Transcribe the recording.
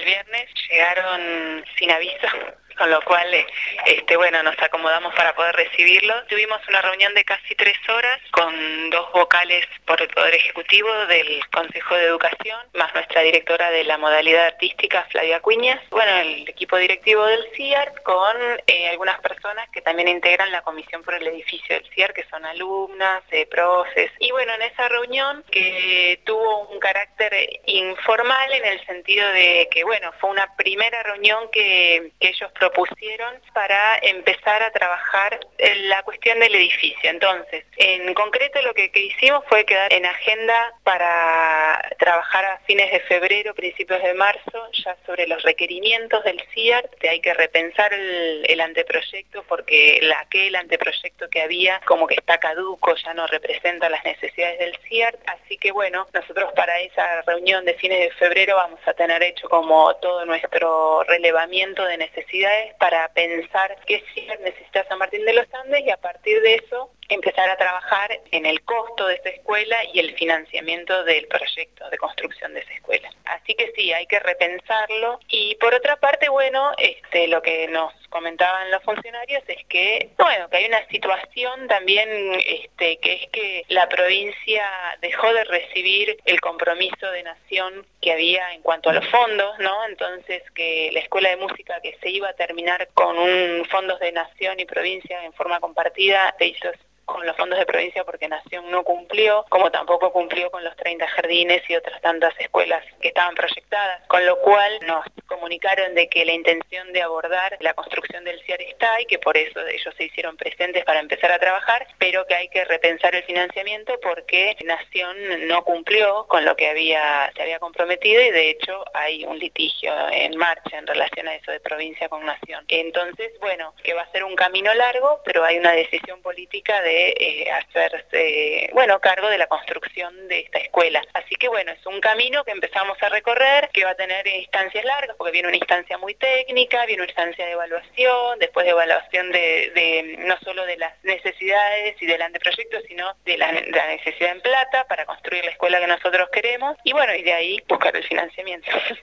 viernes, llegaron sin aviso, con lo cual nos acomodamos para poder recibirlos. Tuvimos una reunión de casi 3 horas con 2 vocales por el Poder Ejecutivo del Consejo de Educación, más nuestra directora de la modalidad artística, Flavia Cuñas, el equipo directivo del CIART, con algunas personas que también integran la comisión por el edificio del CIART, que son alumnas, profes. Y en esa reunión, que tuvo un carácter informal en el sentido de que fue una primera reunión que ellos propusieron para empezar a trabajar en la cuestión del edificio. Entonces, en concreto lo que hicimos fue quedar en agenda para trabajar a fines de febrero, principios de marzo, ya sobre los requerimientos del CIART. Hay que repensar el anteproyecto porque aquel anteproyecto que había como que está caduco, ya no representa las necesidades del CIART. Así que nosotros para esa reunión de fines de febrero vamos a tener hecho como todo nuestro relevamiento de necesidades para pensar qué CIART necesita San Martín de los Andes y a partir de eso empezar a trabajar en el costo de esa escuela y el financiamiento del proyecto de construcción de esa escuela. Así que sí, hay que repensarlo. Y por otra parte, lo que nos comentaban los funcionarios es que hay una situación también que es que la provincia dejó de recibir el compromiso de nación que había en cuanto a los fondos, ¿no? Entonces que la escuela de música que se iba a terminar con fondos de nación y provincia en forma compartida se hizo con los fondos de provincia porque Nación no cumplió, como tampoco cumplió con los 30 jardines y otras tantas escuelas que estaban proyectadas, con lo cual nos comunicaron de que la intención de abordar la construcción del CIART está y que por eso ellos se hicieron presentes para empezar a trabajar, pero que hay que repensar el financiamiento porque Nación no cumplió con lo que se había comprometido y de hecho hay un litigio en marcha en relación a eso de provincia con Nación. Entonces, que va a ser un camino largo, pero hay una decisión política de hacerse cargo de la construcción de esta escuela. Así que es un camino que empezamos a recorrer, que va a tener instancias largas, porque viene una instancia muy técnica, viene una instancia de evaluación, después de evaluación de no solo de las necesidades y del anteproyecto, sino de la necesidad en plata para construir la escuela que nosotros queremos, y de ahí buscar el financiamiento.